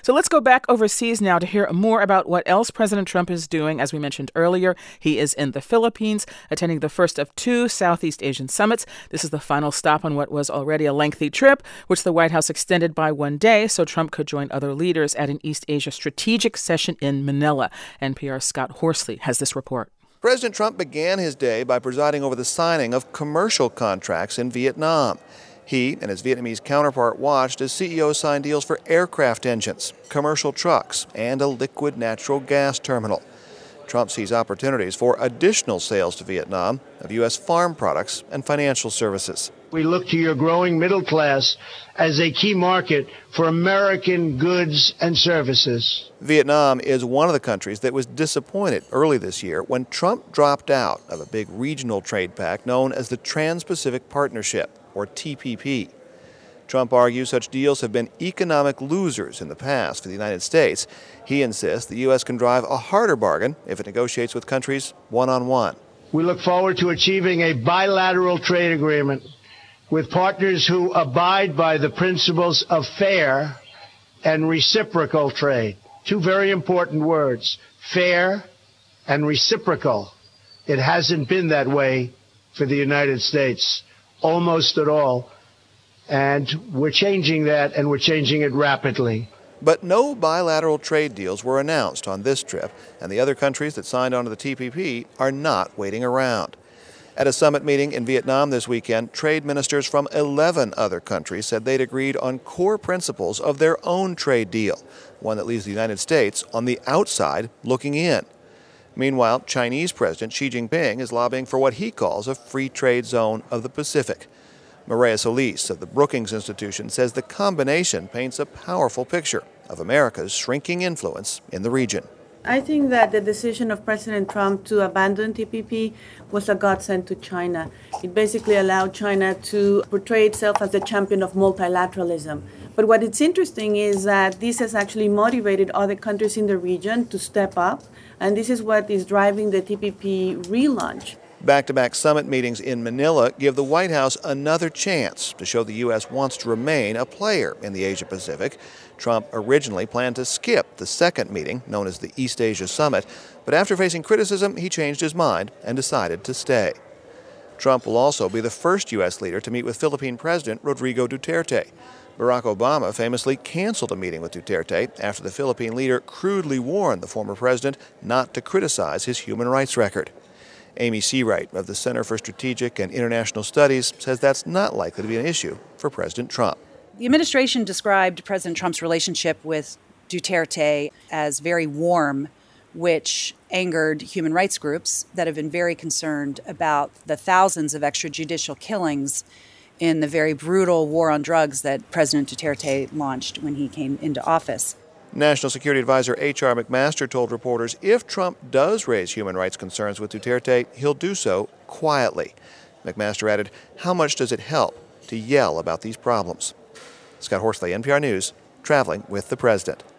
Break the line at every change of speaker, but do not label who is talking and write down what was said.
So let's go back overseas now to hear more about what else President Trump is doing. As we mentioned earlier, he is in the Philippines, attending the first of two Southeast Asian summits. This is the final stop on what was already a lengthy trip, which the White House extended by one day so Trump could join other leaders at an East Asia strategic session in Manila. NPR's Scott Horsley has this report.
President Trump began his day by presiding over the signing of commercial contracts in Vietnam. He and his Vietnamese counterpart watched as CEOs signed deals for aircraft engines, commercial trucks, and a liquid natural gas terminal. Trump sees opportunities for additional sales to Vietnam of U.S. farm products and financial services.
We look to your growing middle class as a key market for American goods and services.
Vietnam is one of the countries that was disappointed early this year when Trump dropped out of a big regional trade pact known as the Trans-Pacific Partnership, or TPP. Trump argues such deals have been economic losers in the past for the United States. He insists the U.S. can drive a harder bargain if it negotiates with countries one-on-one.
We look forward to achieving a bilateral trade agreement with partners who abide by the principles of fair and reciprocal trade. Two very important words, fair and reciprocal. It hasn't been that way for the United States, almost at all. And we're changing that, and we're changing it rapidly.
But no bilateral trade deals were announced on this trip, and the other countries that signed on to the TPP are not waiting around. At a summit meeting in Vietnam this weekend, trade ministers from 11 other countries said they'd agreed on core principles of their own trade deal, one that leaves the United States on the outside looking in. Meanwhile, Chinese President Xi Jinping is lobbying for what he calls a free trade zone of the Pacific. Maria Solis of the Brookings Institution says the combination paints a powerful picture of America's shrinking influence in the region.
I think that the decision of President Trump to abandon TPP was a godsend to China. It basically allowed China to portray itself as the champion of multilateralism. But what is interesting is that this has actually motivated other countries in the region to step up, and this is what is driving the TPP relaunch.
Back-to-back summit meetings in Manila give the White House another chance to show the U.S. wants to remain a player in the Asia-Pacific. Trump originally planned to skip the second meeting, known as the East Asia Summit, but after facing criticism, he changed his mind and decided to stay. Trump will also be the first U.S. leader to meet with Philippine President Rodrigo Duterte. Barack Obama famously canceled a meeting with Duterte after the Philippine leader crudely warned the former president not to criticize his human rights record. Amy Seawright of the Center for Strategic and International Studies says that's not likely to be an issue for President Trump.
The administration described President Trump's relationship with Duterte as very warm, which angered human rights groups that have been very concerned about the thousands of extrajudicial killings in the very brutal war on drugs that President Duterte launched when he came into office.
National Security Advisor H.R. McMaster told reporters if Trump does raise human rights concerns with Duterte, he'll do so quietly. McMaster added, how much does it help to yell about these problems? Scott Horsley, NPR News, traveling with the president.